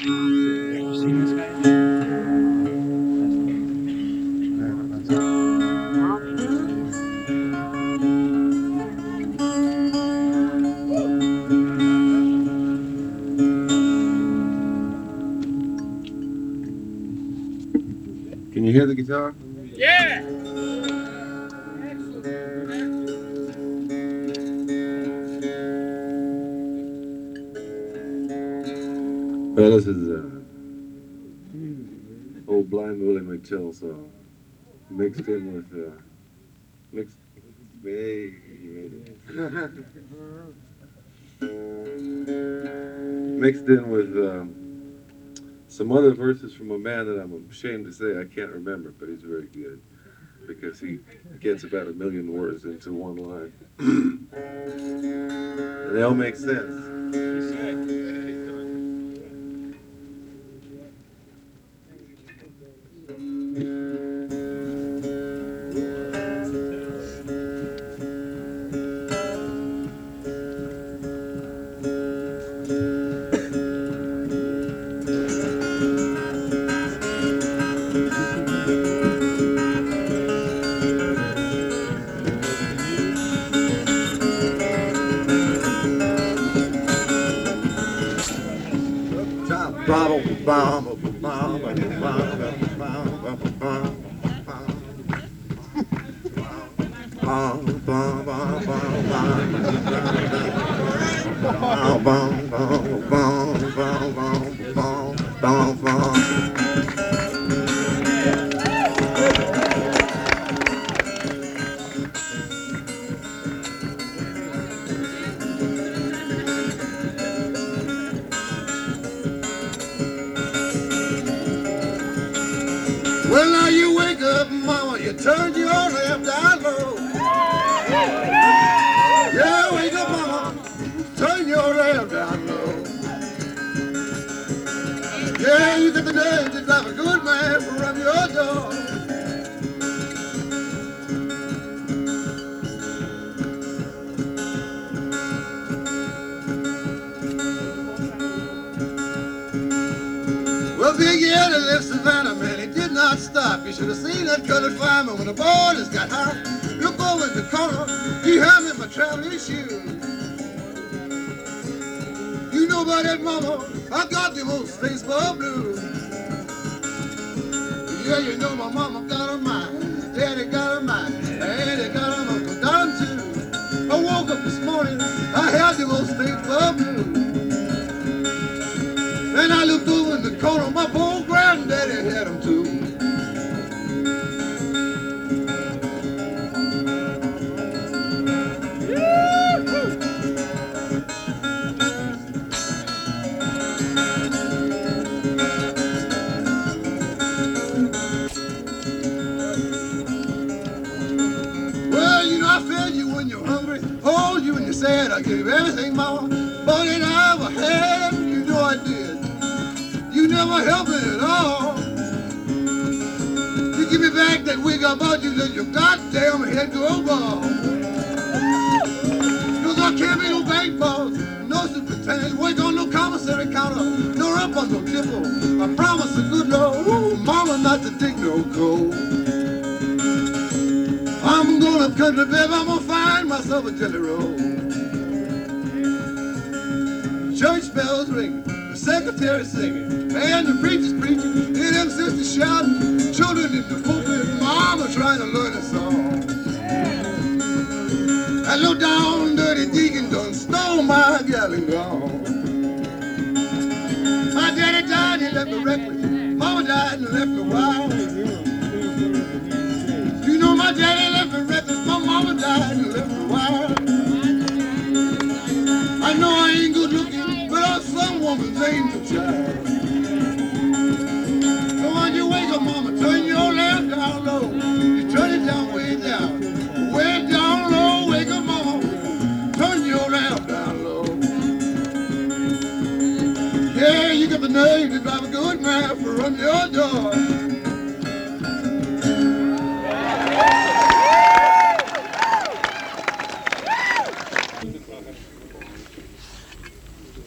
You seen this guy? Can you hear the guitar? Yeah. Well, this is old Blind Willie McTell song, mixed in with mixed. Hey, you made it. Mixed in with some other verses from a man that I'm ashamed to say I can't remember, but he's very good because he gets about 1,000,000 words into one line, and they all make sense. Well, now you wake up, mama, you turn your lamp down low. Yeah, wake up, mama, turn your lamp down low. Yeah, you got the nerve to drive a good man from your door. Well, Big Eddie left Savannah, man, he did not stop. You should have seen that colored fireman when the borders got hot. Look over in the corner, he had me in my traveling shoes. You know about that, mama, I got the most baseball blues. Yeah, you know my mama got a mind, daddy got a mind, daddy got a uncle got 'em too. I woke up this morning, I had the most baseball blues. Then I looked over in the corner, my poor granddaddy had 'em too. Well, you know I fed you when you're hungry, hold you when you're sad. I gave you everything, mama, but it I ever had, you know I did. You never helped me at all. You give me back that wig I bought you, let your goddamn head go bald. Cause I can't be no bank boss, no superintendent, wait on no commissary counter, nor up on no tipple. I promise a good Lord, ooh, mama, not to take no cold. I'm gonna country, baby, I'm gonna find myself a jelly roll. Church bells ringing, the secretary singing, and the preacher's preaching, and them sisters shouting, children in the pulpit, mama trying to learn a song. That low down dirty deacon done stole my gal and gone. My daddy died, he left me reckless. Mama died and left me wild. You know my daddy left me reckless, my mama died and left me wild. I know I ain't good looking, but I'm some woman's angel child. So when you wake up, mama, turn your lamp down low. You turn it down, way down low. Wake up, mama, turn your lamp down low. Yeah, you got the nerve to drive a good man from your door.